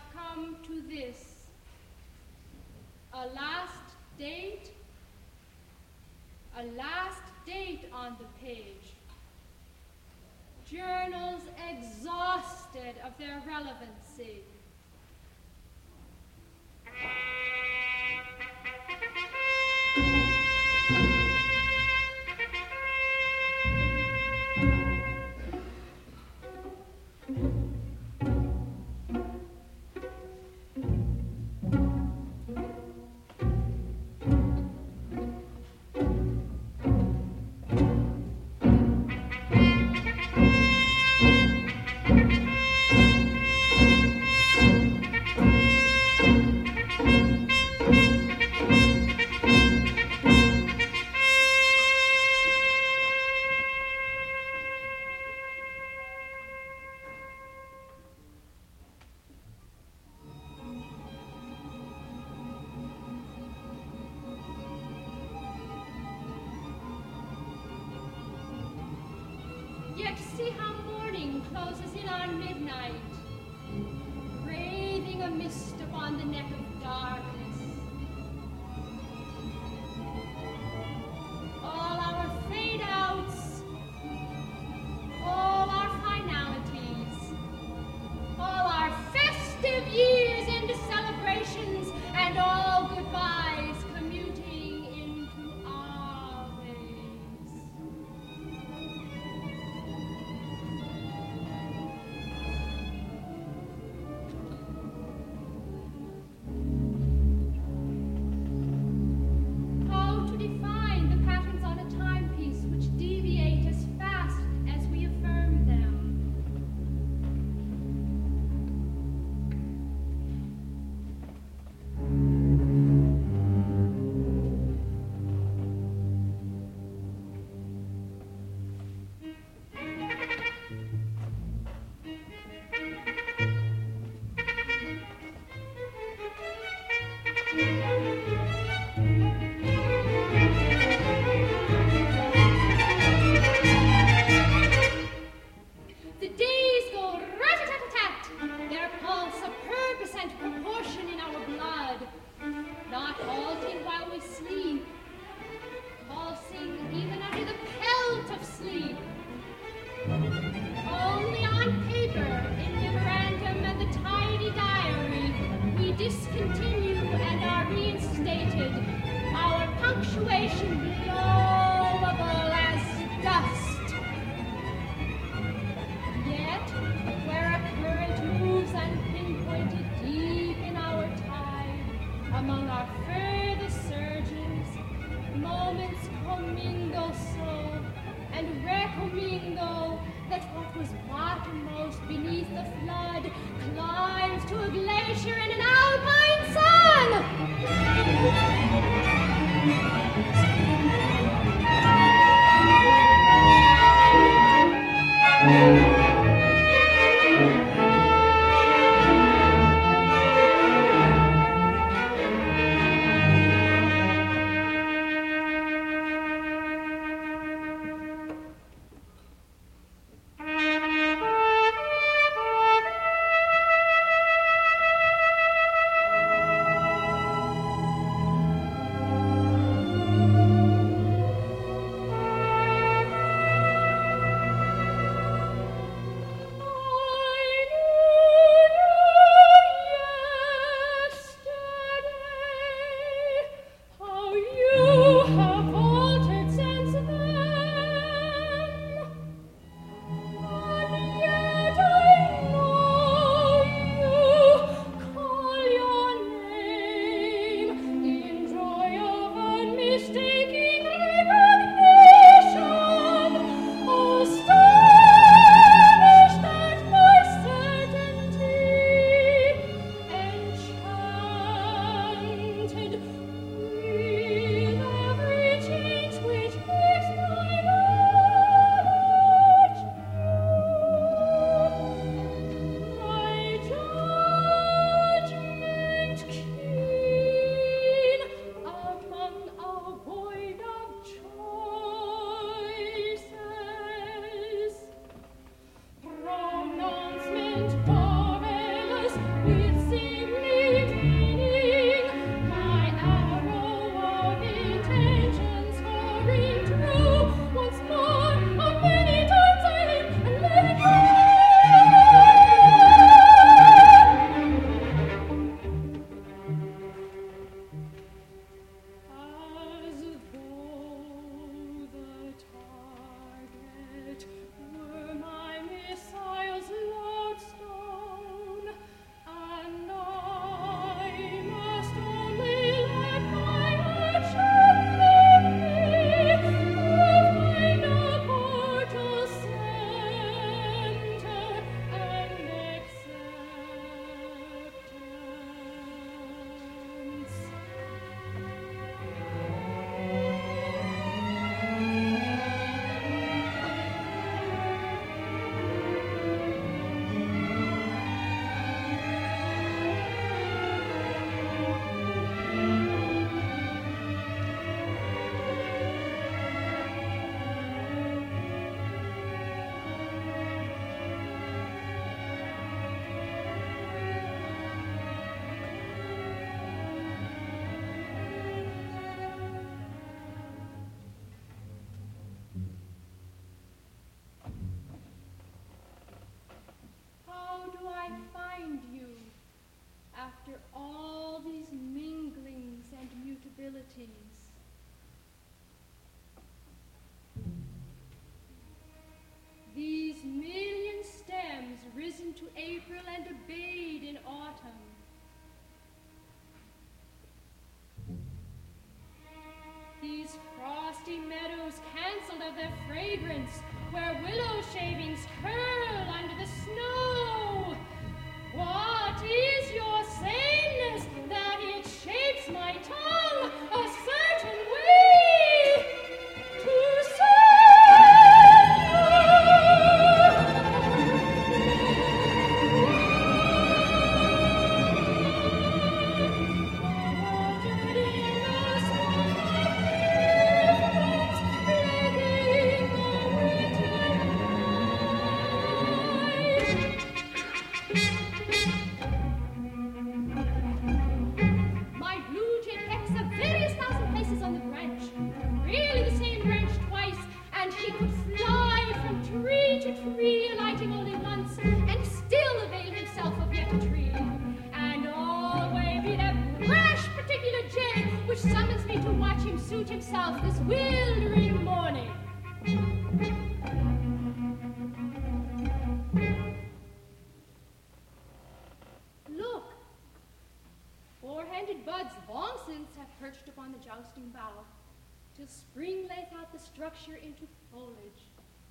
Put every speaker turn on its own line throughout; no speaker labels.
come to this, a last date on the page. Journals exhausted of their relevancy. Yet see how morning closes in on midnight, wreathing a mist upon the neck of darkness. All our fade-outs, all our finalities, all our festive years into celebrations, and all goodbyes commuting into Aves. How to define the patterns on a timepiece which deviate as fast as we affirm them? The days go rat-a-tat-a-tat, their pulse a purpose and proportion in our blood, not halting while we sleep, pulsing even under the pelt of sleep. Only on paper, in memorandum and the tiny diary, we discontinue and are reinstated, our punctuation blowable as dust. Yet, where a current moves unpinpointed deep in our tide, among our furthest surges, moments commingle so, and recommingle, that what was bottommost beneath the flood climbs to a glacier and an alpine sun. With summons me to watch him suit himself this wildering morning. Look, four-handed buds long since have perched upon the jousting bough, till spring layeth out the structure into foliage.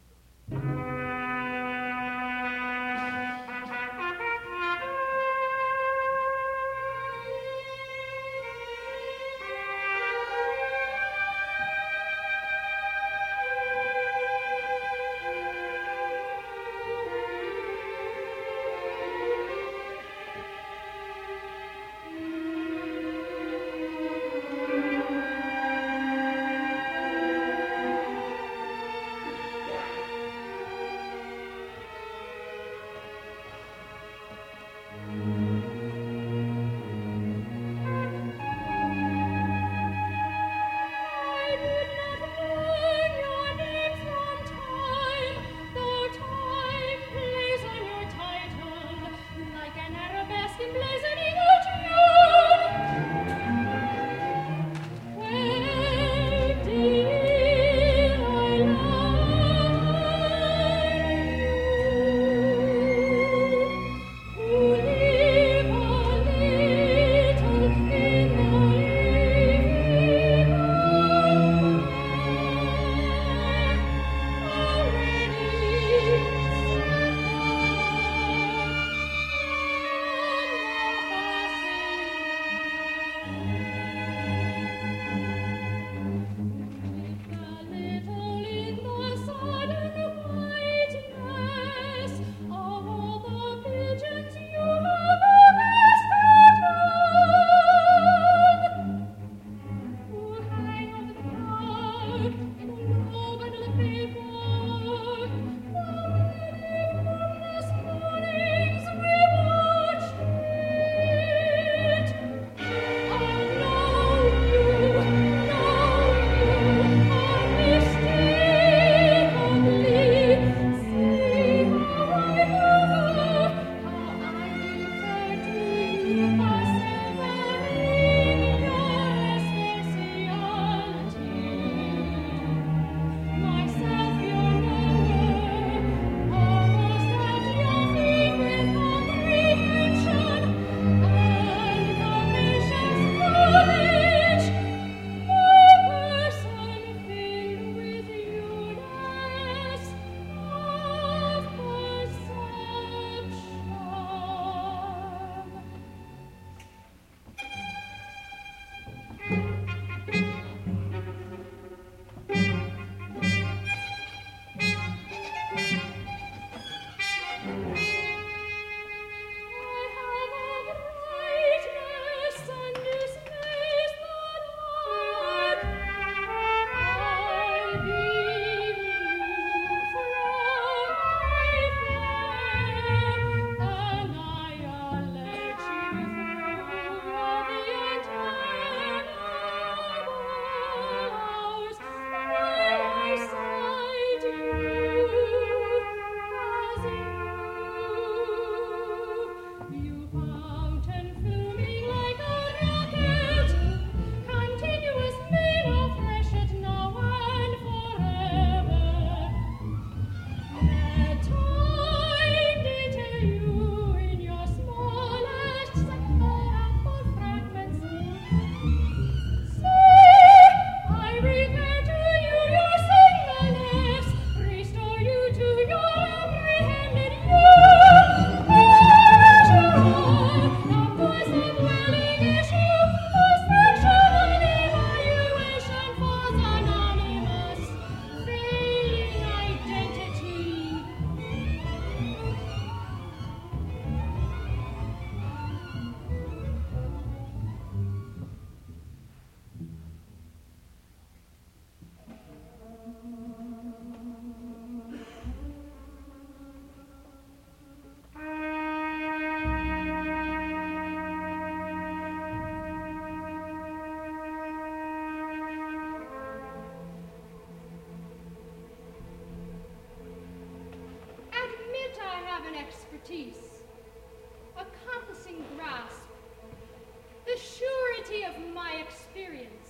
expertise, a compassing grasp, the surety of my experience.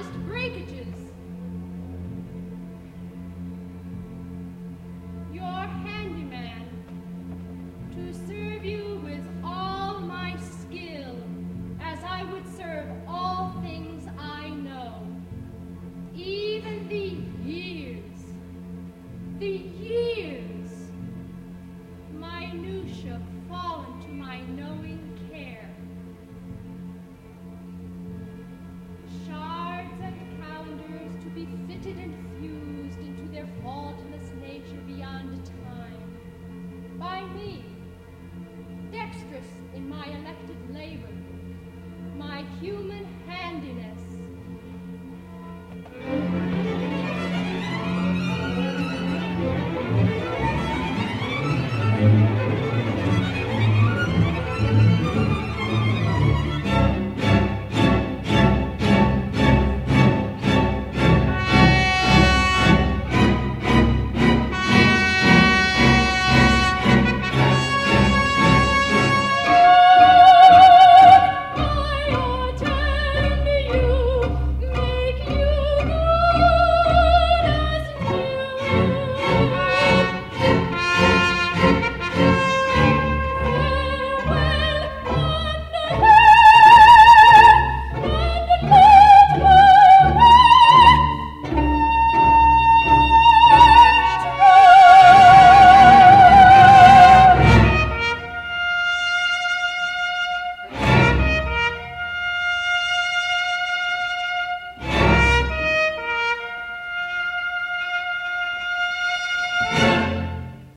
breakages,